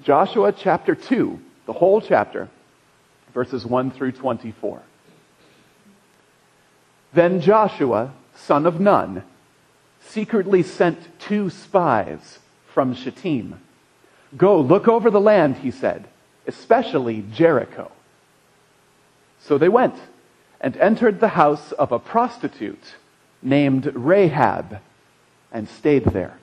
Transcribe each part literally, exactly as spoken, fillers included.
Joshua chapter two, the whole chapter, verses one through twenty-four. Then Joshua, son of Nun, secretly sent two spies from Shittim. Go, look over the land, he said, especially Jericho. So they went and entered the house of a prostitute named Rahab and stayed there.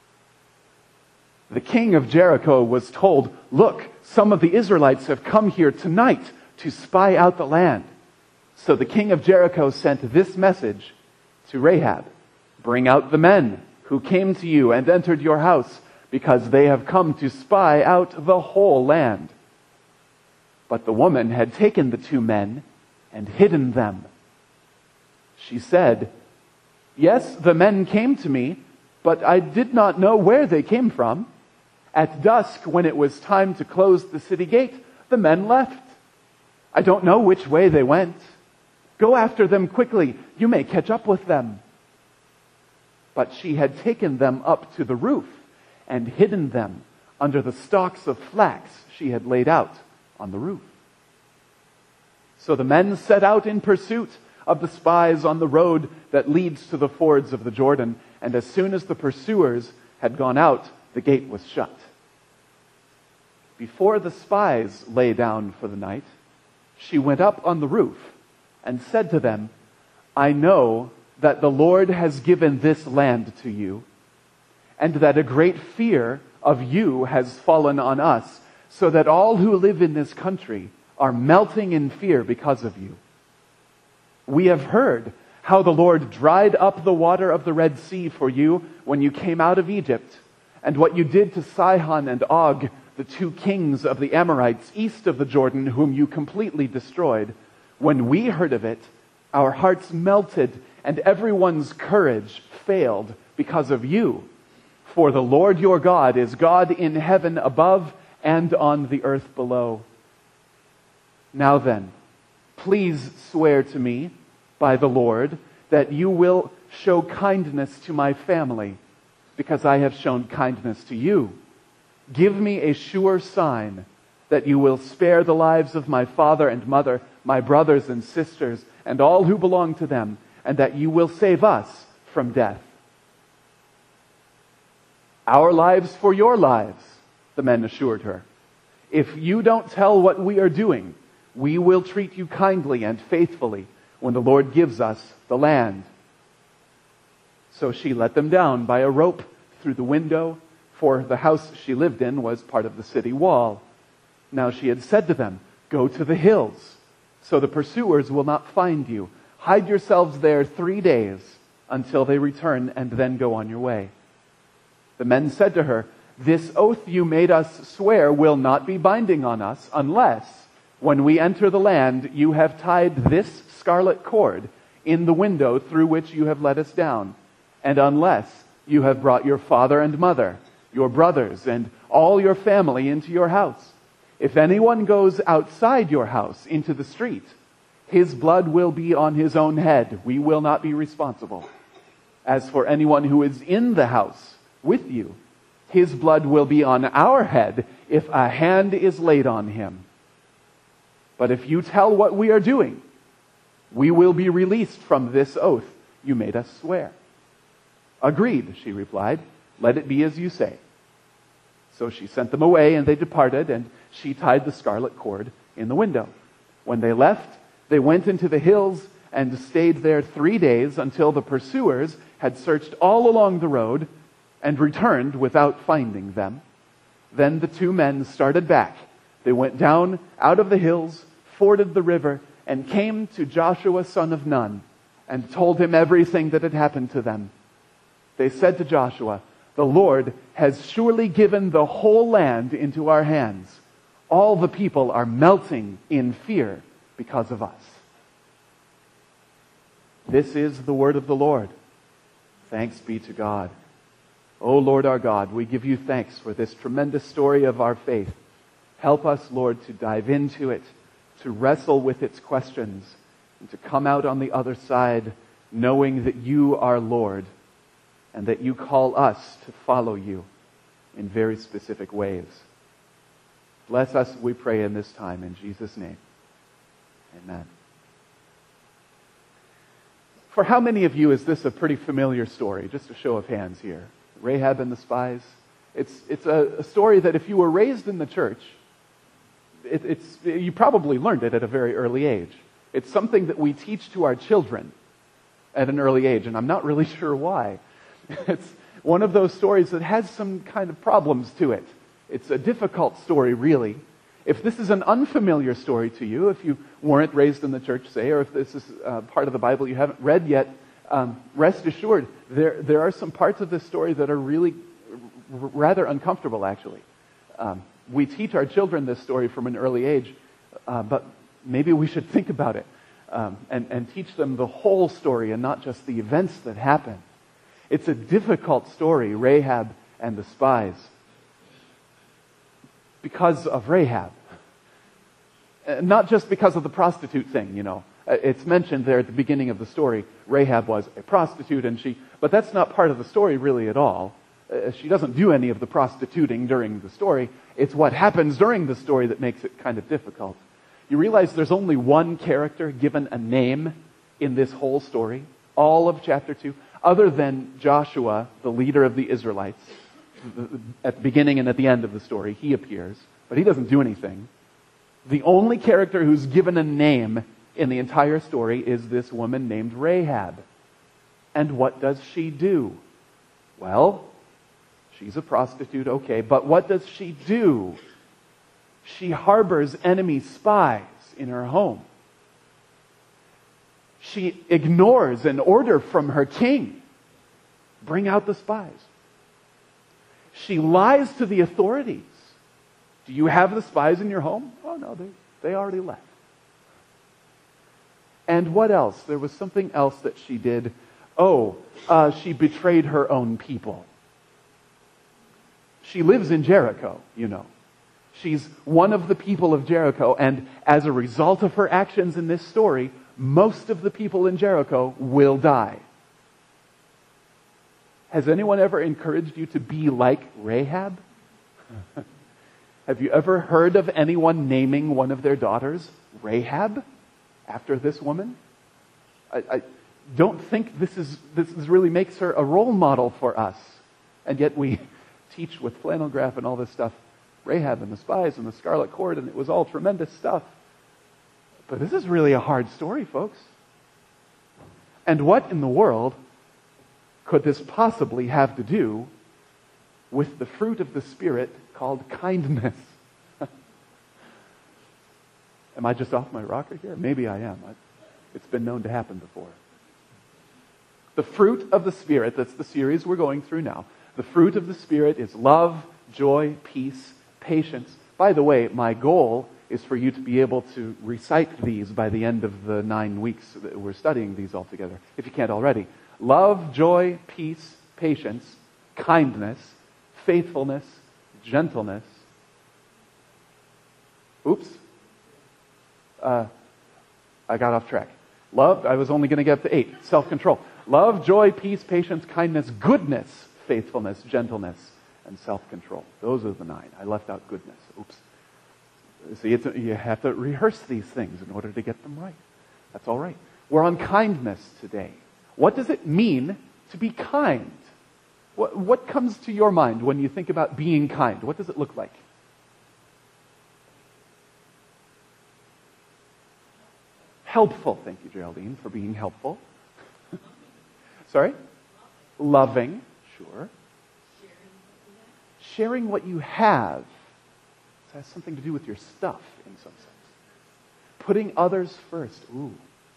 The king of Jericho was told, look, some of the Israelites have come here tonight to spy out the land. So the king of Jericho sent this message to Rahab. Bring out the men who came to you and entered your house, because they have come to spy out the whole land. But the woman had taken the two men and hidden them. She said, yes, the men came to me, but I did not know where they came from. At dusk, when it was time to close the city gate, the men left. I don't know which way they went. Go after them quickly. You may catch up with them. But she had taken them up to the roof and hidden them under the stalks of flax she had laid out on the roof. So the men set out in pursuit of the spies on the road that leads to the fords of the Jordan, and as soon as the pursuers had gone out, the gate was shut. Before the spies lay down for the night, she went up on the roof and said to them, I know that the Lord has given this land to you, and that a great fear of you has fallen on us, so that all who live in this country are melting in fear because of you. We have heard how the Lord dried up the water of the Red Sea for you when you came out of Egypt, and what you did to Sihon and Og, the two kings of the Amorites east of the Jordan, whom you completely destroyed. When we heard of it, our hearts melted, and everyone's courage failed because of you. For the Lord your God is God in heaven above and on the earth below. Now then, please swear to me by the Lord that you will show kindness to my family, because I have shown kindness to you. Give me a sure sign that you will spare the lives of my father and mother, my brothers and sisters, and all who belong to them, and that you will save us from death. Our lives for your lives, the men assured her. If you don't tell what we are doing, we will treat you kindly and faithfully when the Lord gives us the land. So she let them down by a rope through the window, for the house she lived in was part of the city wall. Now she had said to them, go to the hills, so the pursuers will not find you. Hide yourselves there three days until they return, and then go on your way. The men said to her, this oath you made us swear will not be binding on us unless, when we enter the land, you have tied this scarlet cord in the window through which you have let us down, and unless you have brought your father and mother, your brothers, and all your family into your house. If anyone goes outside your house into the street, his blood will be on his own head. We will not be responsible. As for anyone who is in the house with you, his blood will be on our head if a hand is laid on him. But if you tell what we are doing, we will be released from this oath you made us swear. Agreed, she replied. Let it be as you say. So she sent them away, and they departed, and she tied the scarlet cord in the window. When they left, they went into the hills and stayed there three days until the pursuers had searched all along the road and returned without finding them. Then the two men started back. They went down out of the hills, forded the river, and came to Joshua son of Nun, and told him everything that had happened to them. They said to Joshua, the Lord has surely given the whole land into our hands. All the people are melting in fear because of us. This is the word of the Lord. Thanks be to God. O Lord our God, we give you thanks for this tremendous story of our faith. Help us, Lord, to dive into it, to wrestle with its questions, and to come out on the other side knowing that you are Lord, and that you call us to follow you in very specific ways. Bless us, we pray, in this time. In Jesus' name. Amen. For how many of you is this a pretty familiar story? Just a show of hands here. Rahab and the spies. It's, it's a, a story that if you were raised in the church, it, it's, you probably learned it at a very early age. It's something that we teach to our children at an early age, and I'm not really sure why. It's one of those stories that has some kind of problems to it. It's a difficult story, really. If this is an unfamiliar story to you, if you weren't raised in the church, say, or if this is uh, part of the Bible you haven't read yet, um, rest assured, there there are some parts of this story that are really r- rather uncomfortable, actually. Um, we teach our children this story from an early age, uh, but maybe we should think about it um, and, and teach them the whole story and not just the events that happen. It's a difficult story, Rahab and the spies, because of Rahab. Uh, not just because of the prostitute thing, you know. Uh, it's mentioned there at the beginning of the story, Rahab was a prostitute, and she, but that's not part of the story really at all. Uh, she doesn't do any of the prostituting during the story. It's what happens during the story that makes it kind of difficult. You realize there's only one character given a name in this whole story, all of chapter two, other than Joshua, the leader of the Israelites. At the beginning and at the end of the story, he appears, but he doesn't do anything. The only character who's given a name in the entire story is this woman named Rahab. And what does she do? Well, she's a prostitute, okay, but what does she do? She harbors enemy spies in her home. She ignores an order from her king. Bring out the spies. She lies to the authorities. Do you have the spies in your home? Oh, no, they, they already left. And what else? There was something else that she did. Oh, uh, she betrayed her own people. She lives in Jericho, you know. She's one of the people of Jericho, and as a result of her actions in this story, most of the people in Jericho will die. Has anyone ever encouraged you to be like Rahab? Have you ever heard of anyone naming one of their daughters Rahab after this woman? I, I don't think this is this is really makes her a role model for us. And yet we teach with flannel graph and all this stuff, Rahab and the spies and the scarlet cord, and it was all tremendous stuff. But this is really a hard story, folks. And what in the world could this possibly have to do with the fruit of the Spirit called kindness? Am I just off my rocker here? Maybe I am. I, it's been known to happen before. The fruit of the Spirit, that's the series we're going through now. The fruit of the Spirit is love, joy, peace, patience. By the way, my goal is for you to be able to recite these by the end of the nine weeks that we're studying these all together, if you can't already. Love, joy, peace, patience, kindness, faithfulness, gentleness. Oops. Uh, I got off track. Love, I was only going to get up to eight. Self-control. Love, joy, peace, patience, kindness, goodness, faithfulness, gentleness, and self-control. Those are the nine. I left out goodness. Oops. See, it's, you have to rehearse these things in order to get them right. That's all right. We're on kindness today. What does it mean to be kind? What, what comes to your mind when you think about being kind? What does it look like? Helpful. Thank you, Geraldine, for being helpful. Sorry? Loving. Sure. Sharing what you have. It has something to do with your stuff in some sense. Putting others first. Ooh.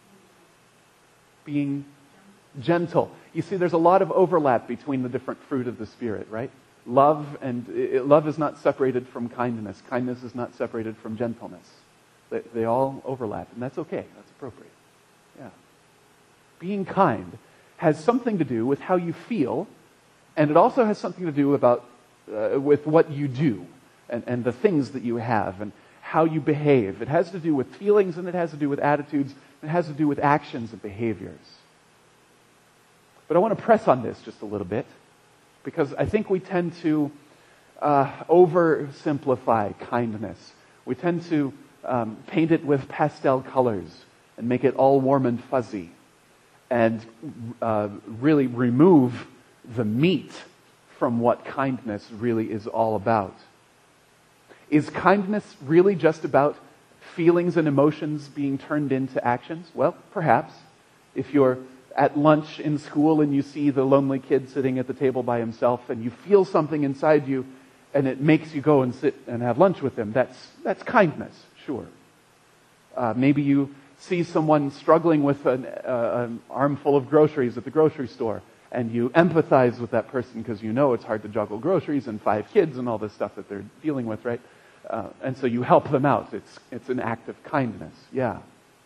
Being gentle. You see, there's a lot of overlap between the different fruit of the Spirit, right? Love and it, love is not separated from kindness. Kindness is not separated from gentleness. They, they all overlap, and that's okay. That's appropriate. Yeah. Being kind has something to do with how you feel, and it also has something to do about uh, with what you do and, and the things that you have and how you behave. It has to do with feelings, and it has to do with attitudes, and it has to do with actions and behaviors. But I want to press on this just a little bit, because I think we tend to uh, oversimplify kindness. We tend to um, paint it with pastel colors and make it all warm and fuzzy, and uh, really remove the meat from what kindness really is all about. Is kindness really just about feelings and emotions being turned into actions? Well, perhaps. If you're at lunch in school and you see the lonely kid sitting at the table by himself and you feel something inside you and it makes you go and sit and have lunch with them, that's that's kindness, sure. Uh, maybe you see someone struggling with an, uh, an armful of groceries at the grocery store and you empathize with that person because you know it's hard to juggle groceries and five kids and all this stuff that they're dealing with, right? Uh, and so you help them out. It's it's an act of kindness, yeah.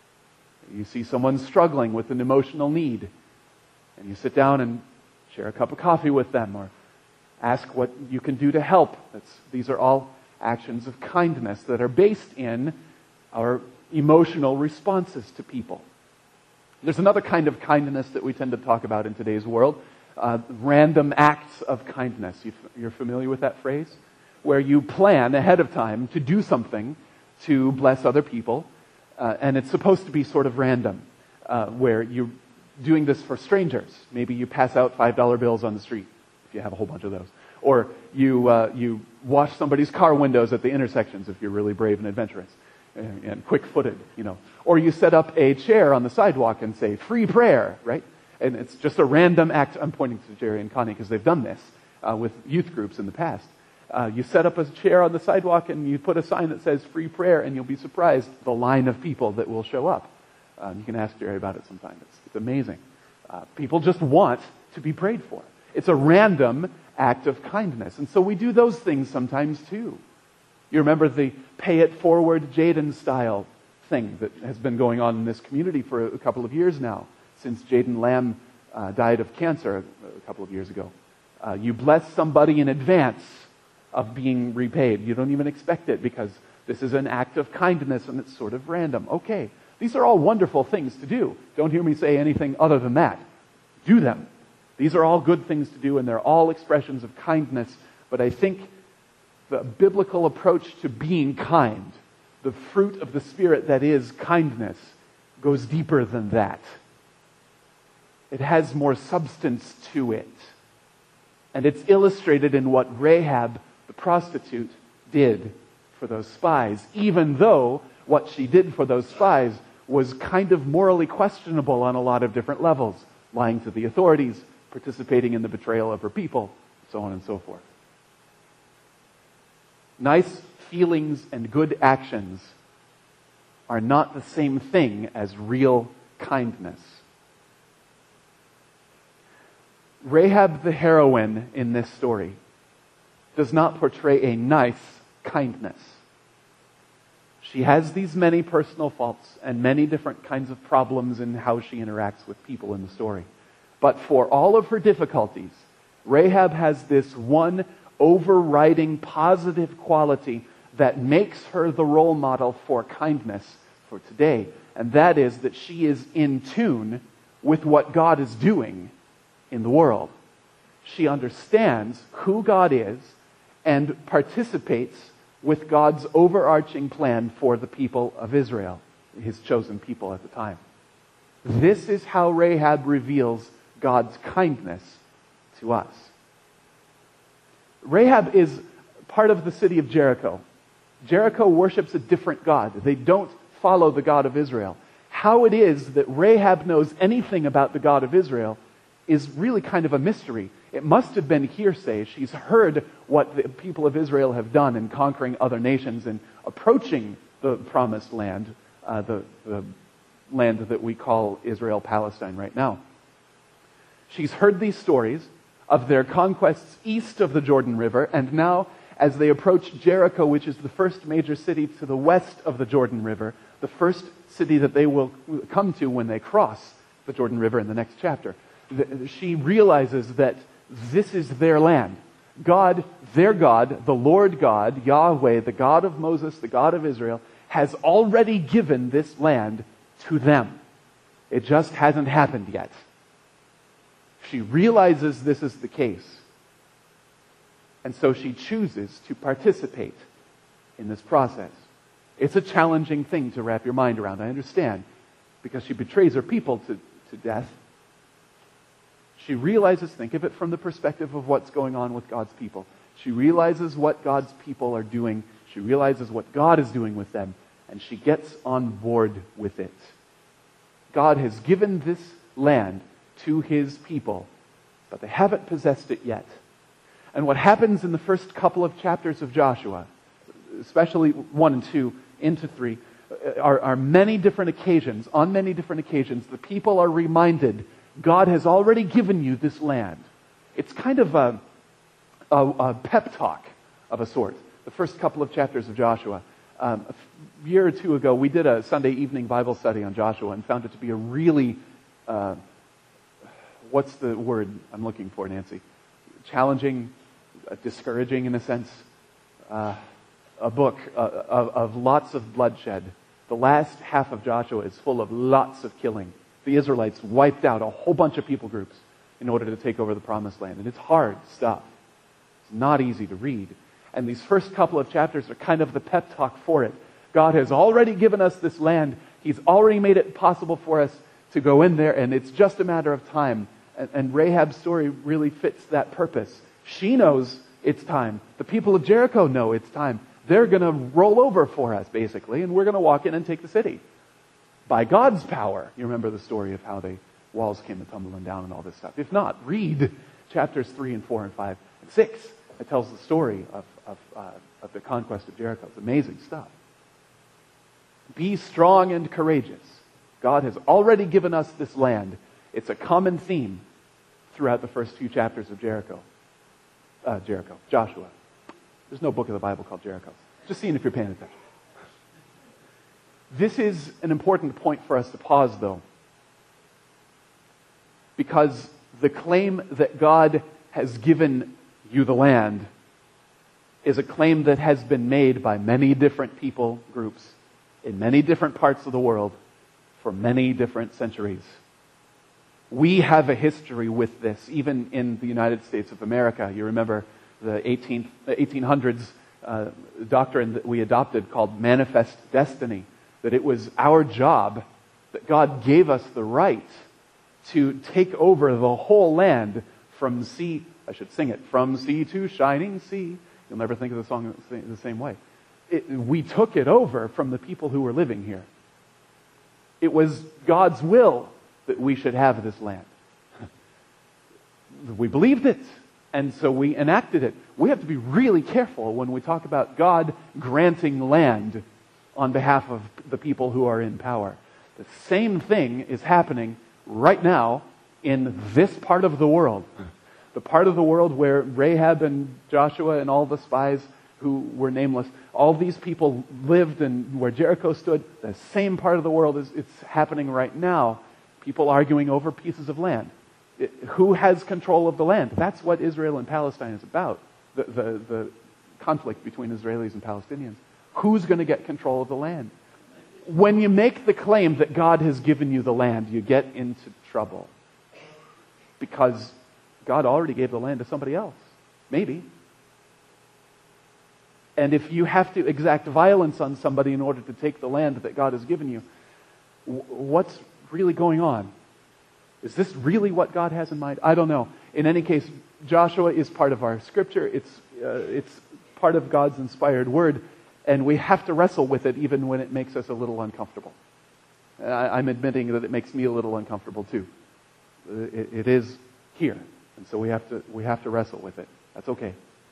You see someone struggling with an emotional need, and you sit down and share a cup of coffee with them, or ask what you can do to help. That's, these are all actions of kindness that are based in our emotional responses to people. There's another kind of kindness that we tend to talk about in today's world, uh, random acts of kindness. You, you're familiar with that phrase? Where you plan ahead of time to do something to bless other people, uh, and it's supposed to be sort of random, uh, where you're doing this for strangers. Maybe you pass out five dollar bills on the street, if you have a whole bunch of those. Or you uh, you wash somebody's car windows at the intersections, if you're really brave and adventurous, and, and quick-footed, you know. Or you set up a chair on the sidewalk and say, free prayer, right? And it's just a random act. I'm pointing to Jerry and Connie because they've done this uh, with youth groups in the past. Uh, you set up a chair on the sidewalk and you put a sign that says free prayer, and you'll be surprised the line of people that will show up. Um, you can ask Jerry about it sometime. It's, it's amazing. Uh, people just want to be prayed for. It's a random act of kindness. And so we do those things sometimes too. You remember the pay it forward Jaden style thing that has been going on in this community for a couple of years now, since Jaden Lamb uh, died of cancer a couple of years ago. Uh, you bless somebody in advance of being repaid. You don't even expect it because this is an act of kindness and it's sort of random. Okay, these are all wonderful things to do. Don't hear me say anything other than that. Do them. These are all good things to do, and they're all expressions of kindness. But I think the biblical approach to being kind, the fruit of the Spirit that is kindness, goes deeper than that. It has more substance to it. And it's illustrated in what Rahab, the prostitute, did for those spies, even though what she did for those spies was kind of morally questionable on a lot of different levels. Lying to the authorities, participating in the betrayal of her people, so on and so forth. Nice feelings and good actions are not the same thing as real kindness. Rahab the heroine in this story does not portray a nice kindness. She has these many personal faults and many different kinds of problems in how she interacts with people in the story. But for all of her difficulties, Rahab has this one overriding positive quality that makes her the role model for kindness for today. And that is that she is in tune with what God is doing in the world. She understands who God is and participates with God's overarching plan for the people of Israel, his chosen people at the time. This is how Rahab reveals God's kindness to us. Rahab is part of the city of Jericho. Jericho worships a different God. They don't follow the God of Israel. How it is that Rahab knows anything about the God of Israel is really kind of a mystery. It must have been hearsay. She's heard what the people of Israel have done in conquering other nations and approaching the promised land, uh, the, the land that we call Israel, Palestine right now. She's heard these stories of their conquests east of the Jordan River, and now as they approach Jericho, which is the first major city to the west of the Jordan River, the first city that they will come to when they cross the Jordan River in the next chapter, she realizes that this is their land. God, their God, the Lord God, Yahweh, the God of Moses, the God of Israel, has already given this land to them. It just hasn't happened yet. She realizes this is the case. And so she chooses to participate in this process. It's a challenging thing to wrap your mind around, I understand, because she betrays her people to, to death. She realizes, think of it from the perspective of what's going on with God's people. She realizes what God's people are doing. She realizes what God is doing with them, and she gets on board with it. God has given this land to his people, but they haven't possessed it yet. And what happens in the first couple of chapters of Joshua, especially one and two into three, are, are many different occasions. On many different occasions, the people are reminded, God has already given you this land. It's kind of a, a, a pep talk of a sort. The first couple of chapters of Joshua. Um, a year or two ago, we did a Sunday evening Bible study on Joshua and found it to be a really, uh, what's the word I'm looking for, Nancy? Challenging, uh, discouraging in a sense. Uh, a book uh, of, of lots of bloodshed. The last half of Joshua is full of lots of killing. The Israelites wiped out a whole bunch of people groups in order to take over the promised land. And it's hard stuff. It's not easy to read. And these first couple of chapters are kind of the pep talk for it. God has already given us this land. He's already made it possible for us to go in there, and it's just a matter of time. And, and Rahab's story really fits that purpose. She knows it's time. The people of Jericho know it's time. They're going to roll over for us, basically, and we're going to walk in and take the city. By God's power. You remember the story of how the walls came tumbling down and all this stuff. If not, read chapters three and four and five and six. It tells the story of, of, uh, of the conquest of Jericho. It's amazing stuff. Be strong and courageous. God has already given us this land. It's a common theme throughout the first few chapters of Jericho. Uh, Jericho. Joshua. There's no book of the Bible called Jericho. Just seeing if you're paying attention. This is an important point for us to pause, though. Because the claim that God has given you the land is a claim that has been made by many different people groups in many different parts of the world for many different centuries. We have a history with this, even in the United States of America. You remember the eighteenth, the eighteen hundreds uh, doctrine that we adopted called manifest destiny, that it was our job, that God gave us the right to take over the whole land from sea, I should sing it, from sea to shining sea. You'll never think of the song the same way. It, we took it over from the people who were living here. It was God's will that we should have this land. We believed it, and so we enacted it. We have to be really careful when we talk about God granting land on behalf of the people who are in power. The same thing is happening right now in this part of the world. The part of the world where Rahab and Joshua and all the spies who were nameless, all these people lived, and where Jericho stood, the same part of the world is it's happening right now. People arguing over pieces of land. It, who has control of the land? That's what Israel and Palestine is about. The, the, the conflict between Israelis and Palestinians. Who's going to get control of the land? When you make the claim that God has given you the land, you get into trouble. Because God already gave the land to somebody else. Maybe. And if you have to exact violence on somebody in order to take the land that God has given you, what's really going on? Is this really what God has in mind? I don't know. In any case, Joshua is part of our scripture. It's, uh, it's part of God's inspired word. And we have to wrestle with it even when it makes us a little uncomfortable. I, I'm admitting that it makes me a little uncomfortable too. It, it is here. And so we have to we have to wrestle with it. That's okay.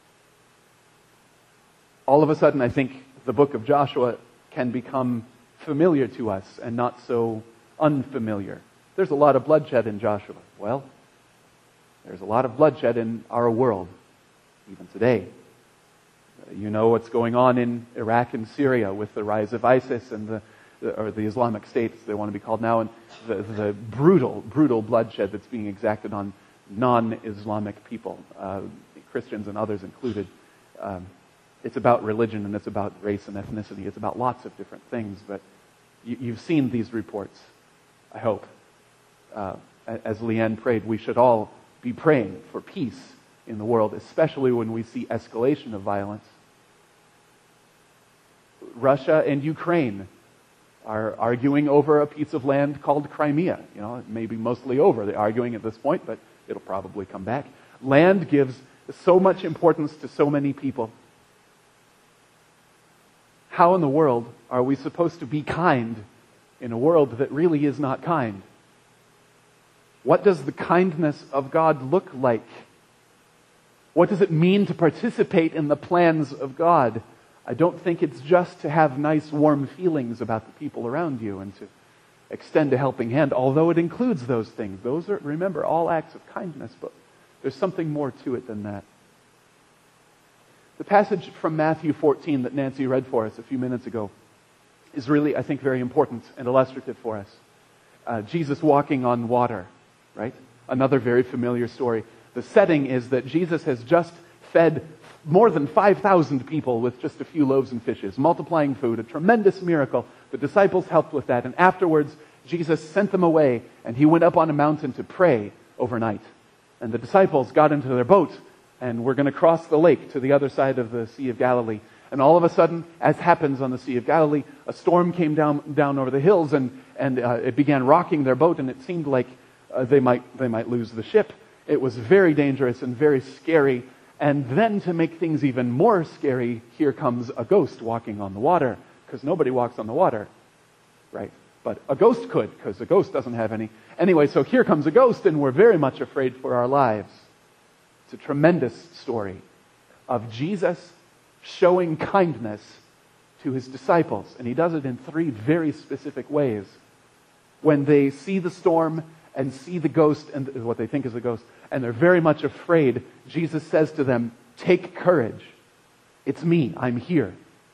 All of a sudden, I think the book of Joshua can become familiar to us and not so unfamiliar. There's a lot of bloodshed in Joshua. Well, there's a lot of bloodshed in our world, even today. You know what's going on in Iraq and Syria with the rise of ISIS and the, the or the Islamic State, as they want to be called now, and the, the brutal, brutal bloodshed that's being exacted on non-Islamic people, uh, Christians and others included. Um, it's about religion and it's about race and ethnicity. It's about lots of different things, but you, you've seen these reports, I hope. Uh, as Leanne prayed, we should all be praying for peace in the world, especially when we see escalation of violence. Russia and Ukraine are arguing over a piece of land called Crimea. You know, it may be mostly over. They're arguing at this point, but it'll probably come back. Land gives so much importance to so many people. How in the world are we supposed to be kind in a world that really is not kind? What does the kindness of God look like? What does it mean to participate in the plans of God? I don't think it's just to have nice, warm feelings about the people around you and to extend a helping hand, although it includes those things. Those are, remember, all acts of kindness, but there's something more to it than that. The passage from Matthew fourteen that Nancy read for us a few minutes ago is really, I think, very important and illustrative for us. Uh, Jesus walking on water, right? Another very familiar story. The setting is that Jesus has just fed more than five thousand people with just a few loaves and fishes, multiplying food, a tremendous miracle. The disciples helped with that, and afterwards, Jesus sent them away, and he went up on a mountain to pray overnight. And the disciples got into their boat, and were going to cross the lake to the other side of the Sea of Galilee. And all of a sudden, as happens on the Sea of Galilee, a storm came down down over the hills, and, and uh, it began rocking their boat, and it seemed like uh, they might they might lose the ship. It was very dangerous and very scary. And then to make things even more scary, here comes a ghost walking on the water, because nobody walks on the water, right? But a ghost could, because a ghost doesn't have any. Anyway, so here comes a ghost, and we're very much afraid for our lives. It's a tremendous story of Jesus showing kindness to his disciples, and he does it in three very specific ways. When they see the storm and see the ghost, and what they think is a ghost, and they're very much afraid, Jesus says to them, "Take courage. It's me. I'm here."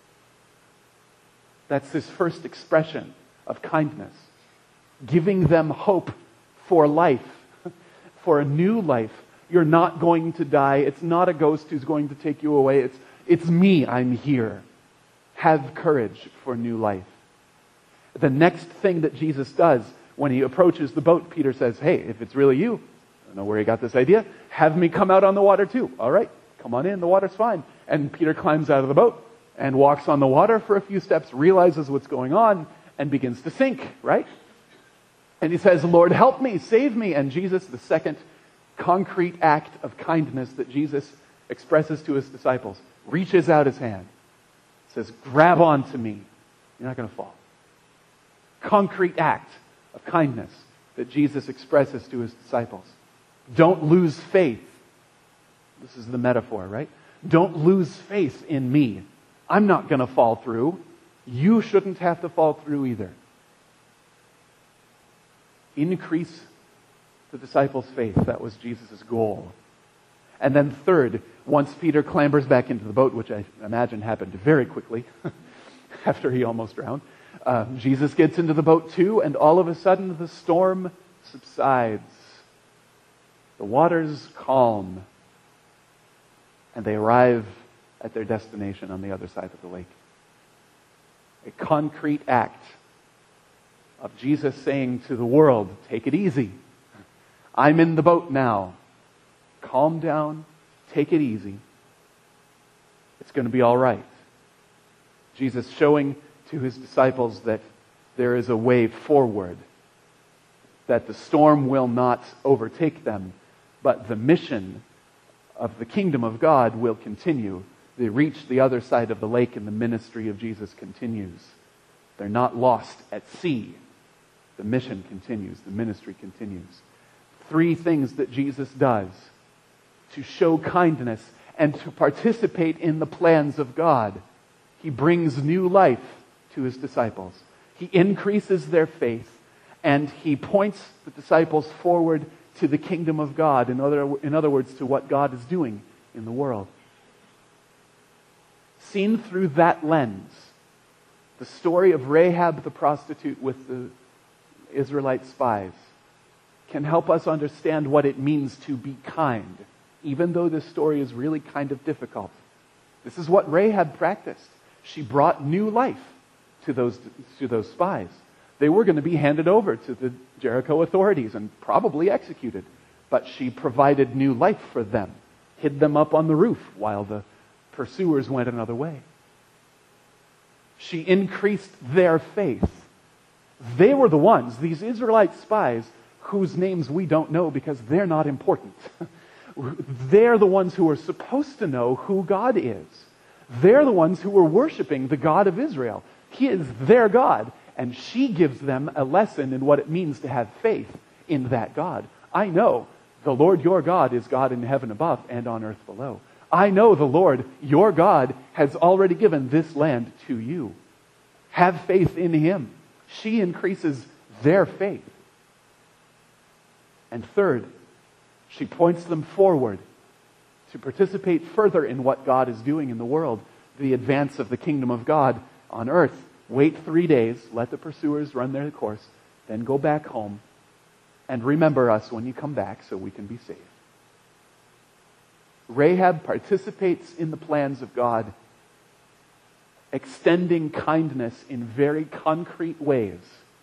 That's his first expression of kindness, giving them hope for life, for a new life. You're not going to die. It's not a ghost who's going to take you away. It's, it's me. I'm here. Have courage for new life. The next thing that Jesus does when he approaches the boat, Peter says, "Hey, if it's really you," I don't know where he got this idea, "have me come out on the water too." All right, come on in. The water's fine. And Peter climbs out of the boat and walks on the water for a few steps, realizes what's going on, and begins to sink, right? And he says, "Lord, help me, save me." And Jesus, the second concrete act of kindness that Jesus expresses to his disciples, reaches out his hand, says, "Grab onto me. You're not going to fall." Concrete act of kindness that Jesus expresses to his disciples. Don't lose faith. This is the metaphor, right? Don't lose faith in me. I'm not going to fall through. You shouldn't have to fall through either. Increase the disciples' faith. That was Jesus' goal. And then third, once Peter clambers back into the boat, which I imagine happened very quickly after he almost drowned, uh, Jesus gets into the boat too, and all of a sudden the storm subsides. The water's calm, and they arrive at their destination on the other side of the lake. A concrete act of Jesus saying to the world, "Take it easy. I'm in the boat now. Calm down. Take it easy. It's going to be all right." Jesus showing to his disciples that there is a way forward, that the storm will not overtake them, but the mission of the kingdom of God will continue. They reach the other side of the lake and the ministry of Jesus continues. They're not lost at sea. The mission continues. The ministry continues. Three things that Jesus does to show kindness and to participate in the plans of God. He brings new life to his disciples. He increases their faith, and he points the disciples forward to the kingdom of God. In other, in other words, to what God is doing in the world. Seen through that lens, the story of Rahab the prostitute with the Israelite spies can help us understand what it means to be kind, even though this story is really kind of difficult. This is what Rahab practiced. She brought new life to those, to those spies. They were going to be handed over to the Jericho authorities and probably executed, but she provided new life for them, hid them up on the roof while the pursuers went another way. She increased their faith. They were the ones, these Israelite spies, whose names we don't know because they're not important. They're the ones who are supposed to know who God is. They're the ones who were worshiping the God of Israel. He is their God, and she gives them a lesson in what it means to have faith in that God. I know the Lord your God is God in heaven above and on earth below. I know the Lord your God has already given this land to you. Have faith in Him. She increases their faith. And third, she points them forward to participate further in what God is doing in the world, the advance of the kingdom of God on earth. Wait three days, let the pursuers run their course, then go back home, and remember us when you come back so we can be saved. Rahab participates in the plans of God, extending kindness in very concrete ways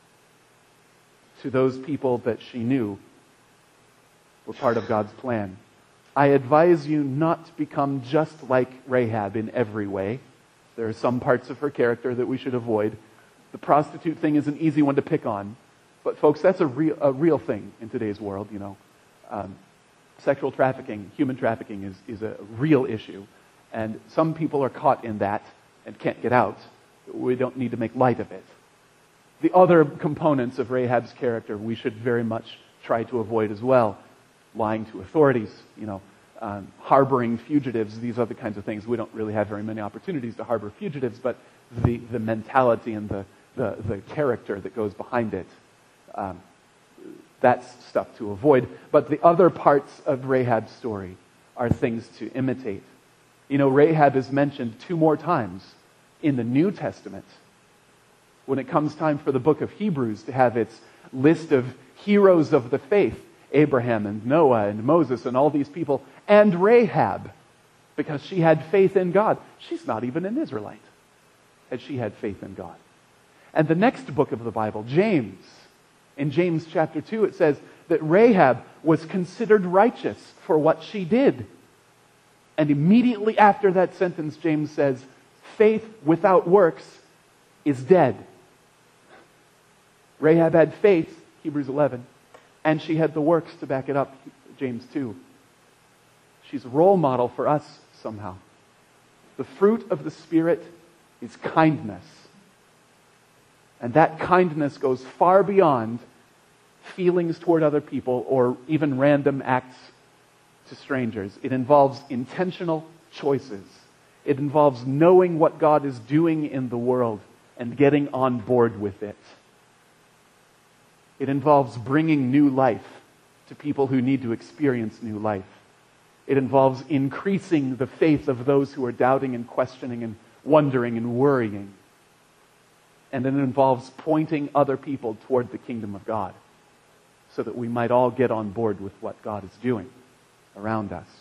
to those people that she knew were part of God's plan. I advise you not to become just like Rahab in every way. There are some parts of her character that we should avoid. The prostitute thing is an easy one to pick on. But folks, that's a real, a real thing in today's world, you know. Um, sexual trafficking, human trafficking is, is a real issue. And some people are caught in that and can't get out. We don't need to make light of it. The other components of Rahab's character we should very much try to avoid as well. Lying to authorities, you know, um, harboring fugitives, these other kinds of things. We don't really have very many opportunities to harbor fugitives, but the, the mentality and the, the, the character that goes behind it, um, that's stuff to avoid. But the other parts of Rahab's story are things to imitate. You know, Rahab is mentioned two more times in the New Testament. When it comes time for the book of Hebrews to have its list of heroes of the faith, Abraham and Noah and Moses and all these people, and Rahab, because she had faith in God. She's not even an Israelite, and she had faith in God. And the next book of the Bible, James, in James chapter two, it says that Rahab was considered righteous for what she did. And immediately after that sentence, James says, faith without works is dead. Rahab had faith, Hebrews eleven, and she had the works to back it up, James two. She's a role model for us somehow. The fruit of the Spirit is kindness. And that kindness goes far beyond feelings toward other people or even random acts to strangers. It involves intentional choices. It involves knowing what God is doing in the world and getting on board with it. It involves bringing new life to people who need to experience new life. It involves increasing the faith of those who are doubting and questioning and wondering and worrying. And it involves pointing other people toward the kingdom of God so that we might all get on board with what God is doing around us.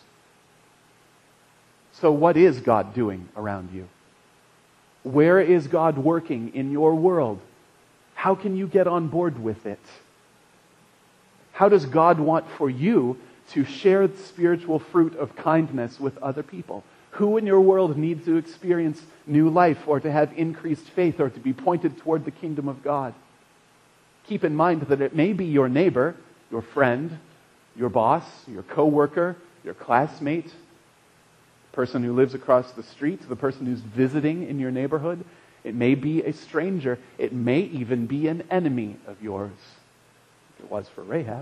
So what is God doing around you? Where is God working in your world? How can you get on board with it? How does God want for you to share the spiritual fruit of kindness with other people? Who in your world needs to experience new life or to have increased faith or to be pointed toward the kingdom of God? Keep in mind that it may be your neighbor, your friend, your boss, your coworker, your classmate, the person who lives across the street, the person who's visiting in your neighborhood. It may be a stranger. It may even be an enemy of yours. It was for Rahab.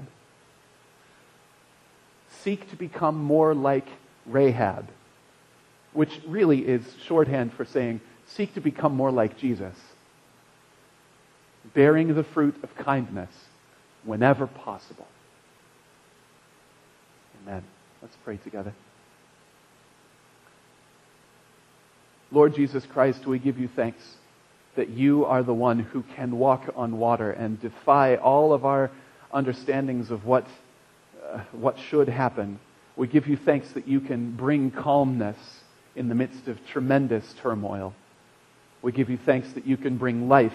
Seek to become more like Rahab, which really is shorthand for saying, seek to become more like Jesus, bearing the fruit of kindness whenever possible. Amen. Let's pray together. Lord Jesus Christ, we give you thanks that you are the one who can walk on water and defy all of our understandings of what, uh, what should happen. We give you thanks that you can bring calmness in the midst of tremendous turmoil. We give you thanks that you can bring life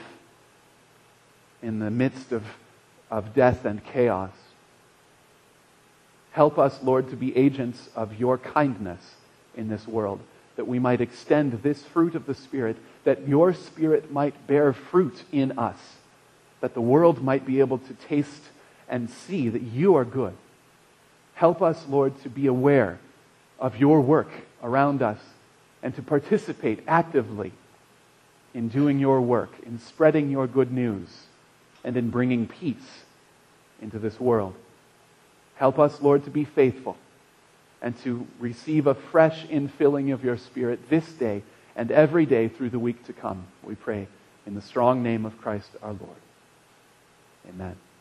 in the midst of, of death and chaos. Help us, Lord, to be agents of your kindness in this world, that we might extend this fruit of the Spirit, that your Spirit might bear fruit in us, that the world might be able to taste and see that you are good. Help us, Lord, to be aware of your work around us and to participate actively in doing your work, in spreading your good news, and in bringing peace into this world. Help us, Lord, to be faithful and to receive a fresh infilling of your Spirit this day and every day through the week to come. We pray in the strong name of Christ our Lord. Amen.